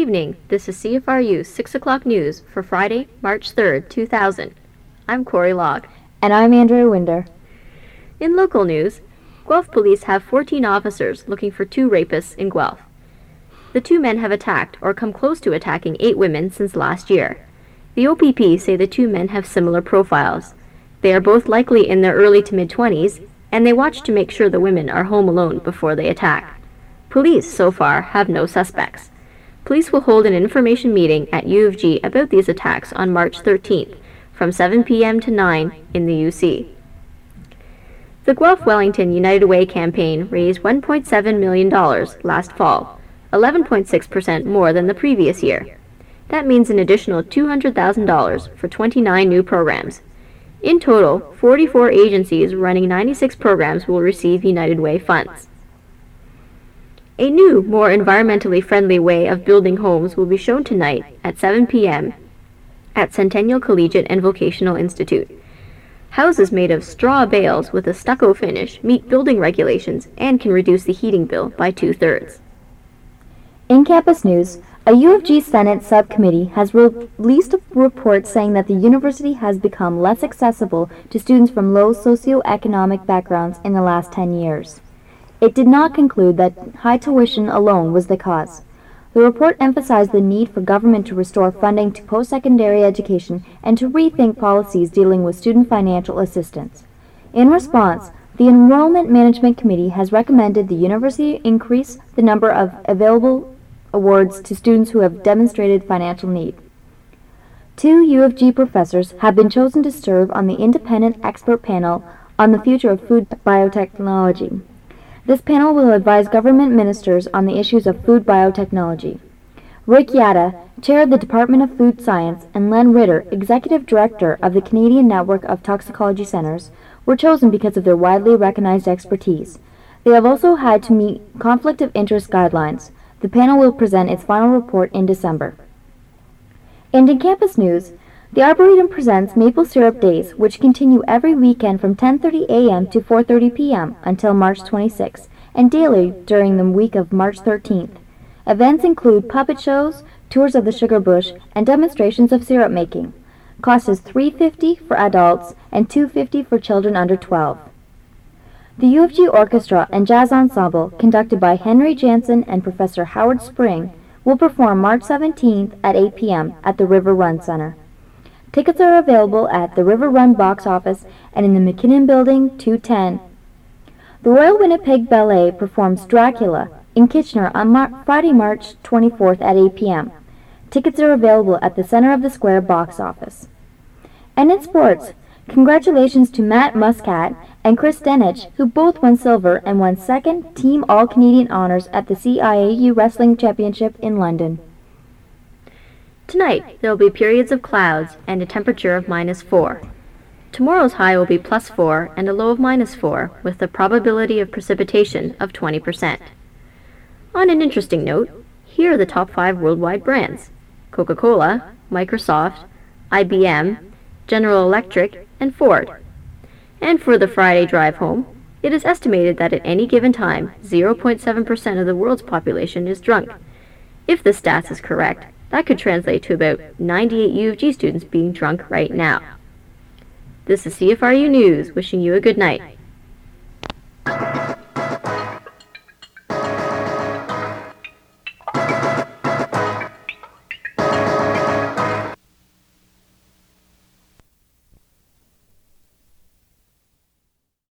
evening. This is CFRU 6 o'clock news for Friday, March 3rd, 2000. I'm Corey Locke. And I'm Andrea Winder. In local news, Guelph police have 14 officers looking for 2 rapists in Guelph. The 2 men have attacked or come close to attacking 8 women since last year. The OPP say the 2 men have similar profiles. They are both likely in their early to mid-20s, and they watch to make sure the women are home alone before they attack. Police, so far, have no suspects. Police will hold an information meeting at U of G about these attacks on March 13th, from 7 p.m. to 9 in the UC. The Guelph-Wellington United Way campaign raised $1.7 million last fall, 11.6% more than the previous year. That means an additional $200,000 for 29 new programs. In total, 44 agencies running 96 programs will receive United Way funds. A new, more environmentally friendly way of building homes will be shown tonight at 7 p.m. at Centennial Collegiate and Vocational Institute. Houses made of straw bales with a stucco finish meet building regulations and can reduce the heating bill by 2/3. In campus news, a U of G Senate subcommittee has released a report saying that the university has become less accessible to students from low socioeconomic backgrounds in the last 10 years. It did not conclude that high tuition alone was the cause. The report emphasized the need for government to restore funding to post-secondary education and to rethink policies dealing with student financial assistance. In response, the Enrollment Management Committee has recommended the university increase the number of available awards to students who have demonstrated financial need. 2 U of G professors have been chosen to serve on the independent expert panel on the future of food biotechnology. This panel will advise government ministers on the issues of food biotechnology. Rick Yatta, chair of the Department of Food Science, and Len Ritter, executive director of the Canadian Network of Toxicology Centers, were chosen because of their widely recognized expertise. They have also had to meet conflict of interest guidelines. The panel will present its final report in December. And in campus news, the Arboretum presents Maple Syrup Days, which continue every weekend from 10:30 a.m. to 4:30 p.m. until March 26, and daily during the week of March 13th. Events include puppet shows, tours of the sugar bush, and demonstrations of syrup making. Cost is $3.50 for adults and $2.50 for children under 12. The U of G Orchestra and Jazz Ensemble, conducted by Henry Jansen and Professor Howard Spring, will perform March 17th at 8 p.m. at the River Run Center. Tickets are available at the River Run box office and in the McKinnon Building, 210. The Royal Winnipeg Ballet performs Dracula in Kitchener on Friday, March 24th at 8 p.m. Tickets are available at the Center of the Square box office. And in sports, congratulations to Matt Muscat and Chris Denich, who both won silver and won second Team All-Canadian honors at the CIAU Wrestling Championship in London. Tonight, there will be periods of clouds and a temperature of -4. Tomorrow's high will be +4 and a low of -4, with the probability of precipitation of 20%. On an interesting note, here are the top 5 worldwide brands: Coca-Cola, Microsoft, IBM, General Electric, and Ford. And for the Friday drive home, it is estimated that at any given time, 0.7% of the world's population is drunk. If the stats is correct, that could translate to about 98 U of G students being drunk right now. This is CFRU News, wishing you a good night.